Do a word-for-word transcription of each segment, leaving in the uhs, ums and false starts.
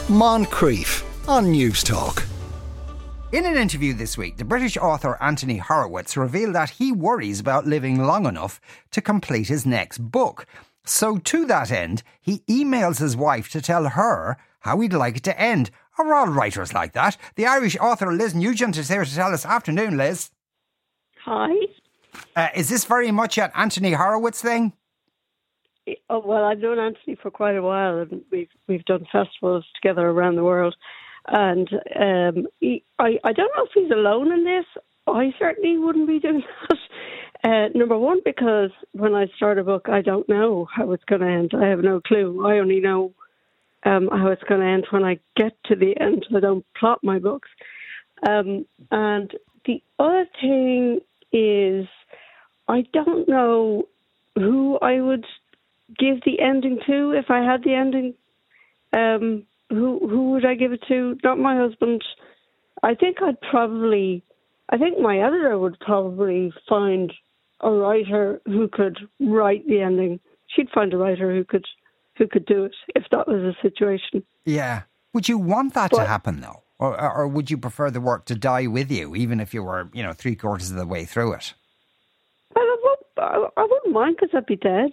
Moncrief on News Talk. In an interview this week, the British author Anthony Horowitz revealed that he worries about living long enough to complete his next book. So to that end, he emails his wife to tell her how he'd like it to end. Are all writers like that? The Irish author Liz Nugent is here to tell us. Afternoon, Liz. Hi. Uh, is this very much an Anthony Horowitz thing? Oh, well, I've known Anthony for quite a while, and we've we've done festivals together around the world. And um, he, I I don't know if he's alone in this. I certainly wouldn't be doing that. Uh, number one, because when I start a book, I don't know how it's going to end. I have no clue. I only know um, how it's going to end when I get to the end. I don't plot my books. Um, and the other thing is, I don't know who I would give the ending to if I had the ending. Um, who who would I give it to? Not my husband. I think I'd probably, I think my editor would probably find a writer who could write the ending. She'd find a writer who could who could do it if that was the situation. Yeah. Would you want that but, to happen though? Or, or would you prefer the work to die with you, even if you were, you know, three quarters of the way through it? Well, I, won't, I, I wouldn't mind because I'd be dead.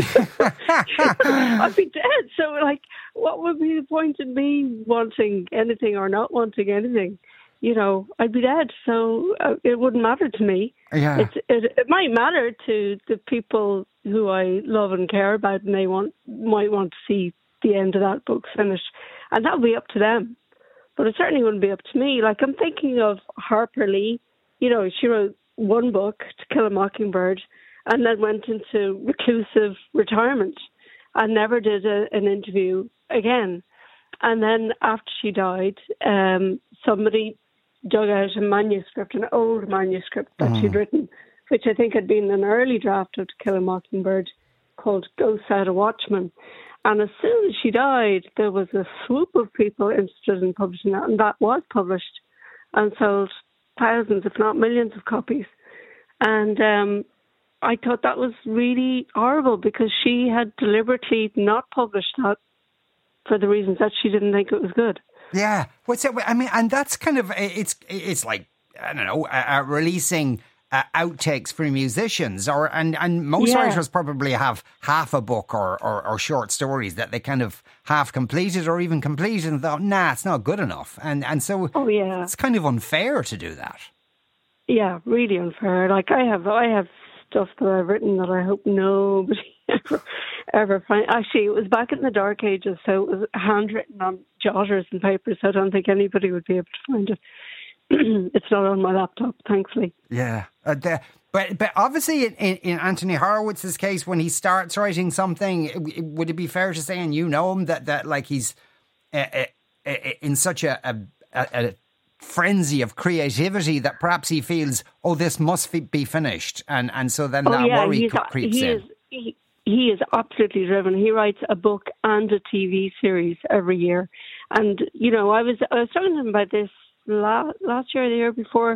I'd be dead. So, like, what would be the point in me wanting anything or not wanting anything? You know, I'd be dead. So uh, it wouldn't matter to me. Yeah. It's, it, it might matter to the people who I love and care about, and they want might want to see the end of that book finished. And that would be up to them. But it certainly wouldn't be up to me. Like, I'm thinking of Harper Lee. You know, she wrote one book, To Kill a Mockingbird, and then went into reclusive retirement and never did a, an interview again. And then after she died, um, somebody dug out a manuscript, an old manuscript that mm. she'd written, which I think had been an early draft of To Kill a Mockingbird, called Ghosts Out a Watchman. And as soon as she died, there was a swoop of people interested in publishing that, and that was published and sold thousands, if not millions, of copies. And um, I thought that was really horrible because she had deliberately not published that for the reasons that she didn't think it was good. Yeah, what's it? I mean, and that's kind of it's it's like I don't know, uh, uh, releasing uh, outtakes for musicians, or and and most yeah. writers probably have half a book or, or or short stories that they kind of half completed or even completed and thought, nah, it's not good enough, and and so oh yeah, it's kind of unfair to do that. Yeah, really unfair. Like I have, I have stuff that I've written that I hope nobody ever, ever find. Actually, it was back in the dark ages, so it was handwritten on jotters and papers. So I don't think anybody would be able to find it. It's not on my laptop, thankfully. Yeah, uh, the, but but obviously in, in, in Anthony Horowitz's case, when he starts writing something, it, would it be fair to say, and you know him, that that like he's uh, uh, in such a, a, a frenzy of creativity that perhaps he feels, oh, this must be finished, and and so then oh, that yeah, worry he's, creeps he in. Is, he, he is absolutely driven. He writes a book and a T V series every year, and you know, I was I was talking to him about this last, last year or the year before,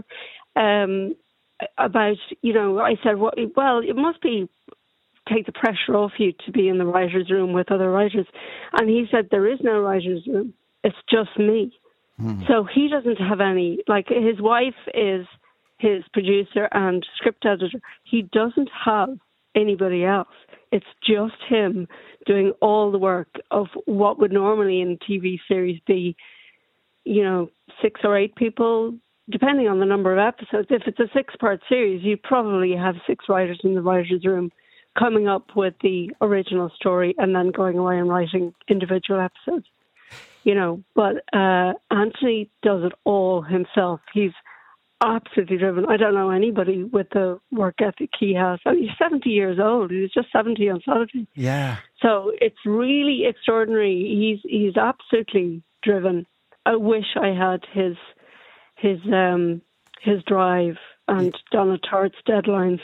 um, about you know, I said, well, well, it must be take the pressure off you to be in the writers' room with other writers, and he said there is no writers' room. It's just me. Mm. So he doesn't have any, like his wife is his producer and script editor. He doesn't have anybody else. It's just him doing all the work of what would normally in a T V series be, you know, six or eight people, depending on the number of episodes. If it's a six-part series, you probably have six writers in the writer's room coming up with the original story and then going away and writing individual episodes. You know, but uh, Anthony does it all himself. He's absolutely driven. I don't know anybody with the work ethic he has. I mean, he's seventy years old. He was just seventy on Saturday. Yeah. So it's really extraordinary. He's he's absolutely driven. I wish I had his his um, his drive and Donna Tartt's deadlines.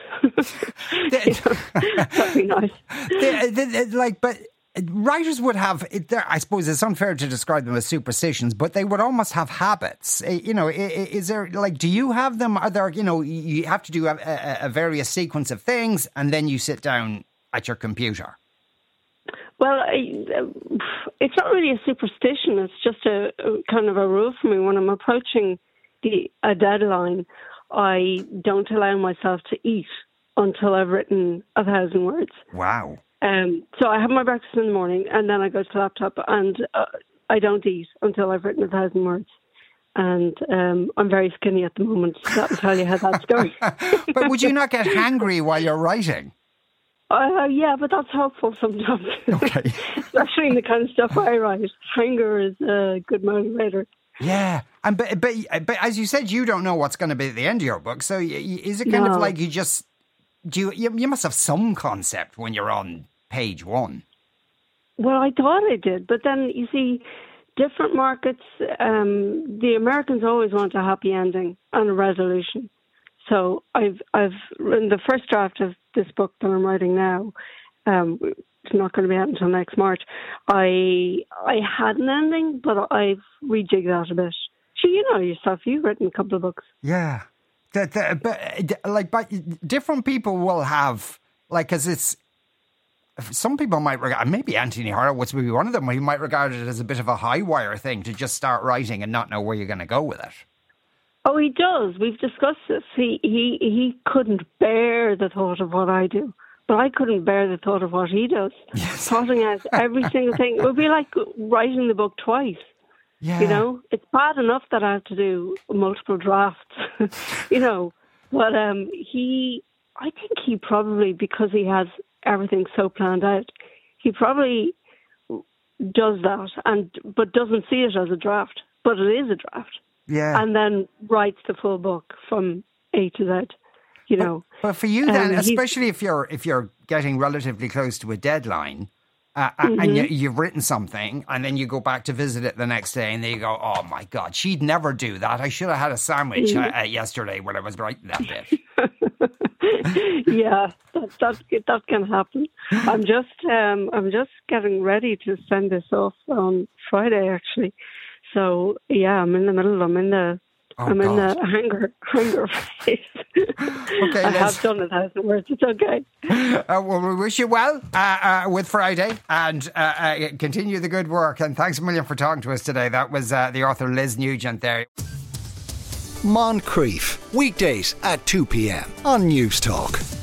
You know, that'd be nice. the, the, the, like, but. Writers would have, I suppose it's unfair to describe them as superstitions, but they would almost have habits. You know, is there, like, do you have them? Are there, you know, you have to do a, a, a various sequence of things and then you sit down at your computer? Well, I, it's not really a superstition. It's just a, a kind of a rule for me. When I'm approaching the a deadline, I don't allow myself to eat until I've written a thousand words. Wow. Um, so I have my breakfast in the morning, and then I go to the laptop, and uh, I don't eat until I've written a thousand words. And um, I'm very skinny at the moment, so that'll tell you how that's going. But would you not get hangry while you're writing? Uh, yeah, but that's helpful sometimes. Okay. Especially in the kind of stuff I write. Hunger is a good motivator. Yeah, and but, but but as you said, you don't know what's going to be at the end of your book. So is it kind no. of like you just do? You, you you must have some concept when you're on page one. Well, I thought I did, but then you see, different markets. Um, the Americans always want a happy ending and a resolution. So I've I've in the first draft of this book that I'm writing now. Um, it's not going to be out until next March. I I had an ending, but I've rejigged that a bit. So you know yourself, you've written a couple of books. Yeah, the, the, but like, but different people will have like, because it's some people might regard, maybe Anthony Horowitz would be one of them. He might regard it as a bit of a high wire thing to just start writing and not know where you're going to go with it. Oh, he does. We've discussed this. He he he couldn't bear the thought of what I do. But I couldn't bear the thought of what he does. Yes. Plotting out every single thing. It would be like writing the book twice. Yeah. You know, it's bad enough that I have to do multiple drafts, you know. But um, he, I think he probably, because he has everything so planned out, he probably does that, and but doesn't see it as a draft. But it is a draft. Yeah. And then writes the full book from A to Z. You know, but, but for you then, um, especially if you're if you're getting relatively close to a deadline, uh, mm-hmm. and you, you've written something, and then you go back to visit it the next day, and then you go, "Oh my God, she'd never do that. I should have had a sandwich mm-hmm. uh, yesterday when I was writing that bit." Yeah, that that that can happen. I'm just um, I'm just getting ready to send this off on Friday, actually. So yeah, I'm in the middle. I'm in the. Oh, I'm in God. the hanger, hanger phase. Okay, I have done a thousand words. It's okay. Uh, well, we wish you well uh, uh, with Friday and uh, uh, continue the good work. And thanks a million for talking to us today. That was uh, the author Liz Nugent there. Moncrief, weekdays at two p.m. on News Talk.